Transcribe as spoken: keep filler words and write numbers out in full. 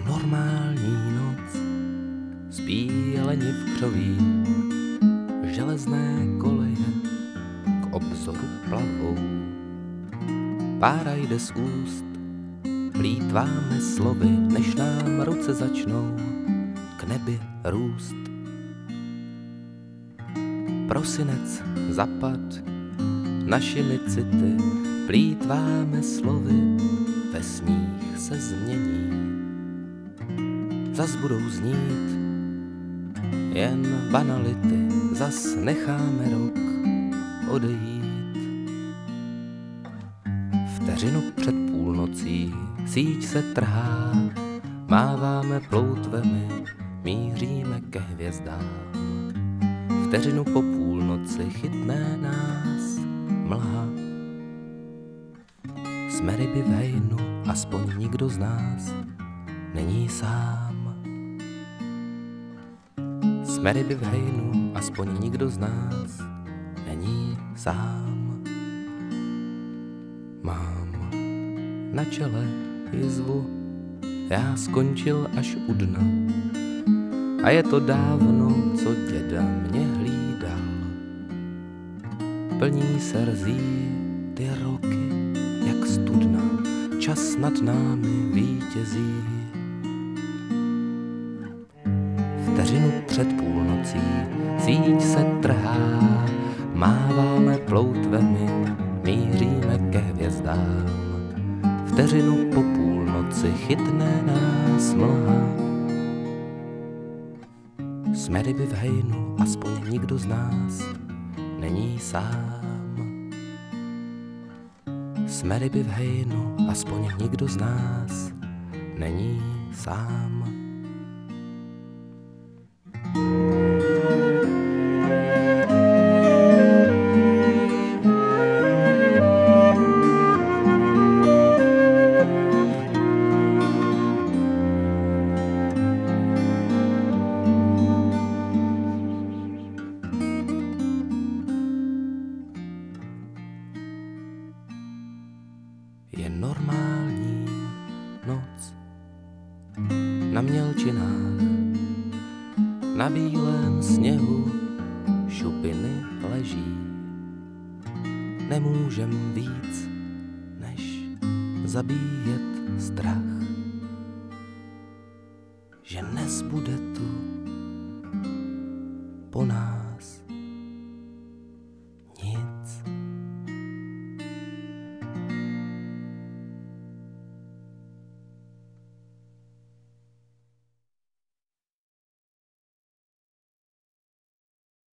normální noc, spí jeleni v křoví, železné koleje k obzoru plavou. Pára jde z úst, plýtváme slovy, než nám ruce začnou k nebi růst. Prosinec zapad, našimi city plýtváme slovy, ve sních se změní. Zas budou znít jen banality, zas necháme rok odejít. Vteřinu před půlnocí síť se trhá, máváme ploutvemi, míříme ke hvězdám. Vteřinu po půlnoci chytne nás mlha. Jsme ryby v hejnu, aspoň nikdo z nás není sám. Jsme ryby v hejnu, aspoň nikdo z nás není sám. Mám na čele jizvu, já skončil až u dna. A je to dávno, co děda mě hlídal. Plní se rzí ty roky, jak studna, čas nad námi vítězí. Vteřinu před půlnocí síť se trhá, máváme ploutvemi, míříme ke hvězdám. Vteřinu po půlnoci chytne nás mlha. Jsme ryby v hejnu, aspoň nikdo z nás není sám. Jsme ryby v hejnu, aspoň nikdo z nás není sám. Je normální noc na mělčinách, na bílém sněhu šupiny leží. Nemůžem víc, než zabíjet strach, že nezbude tu po nás.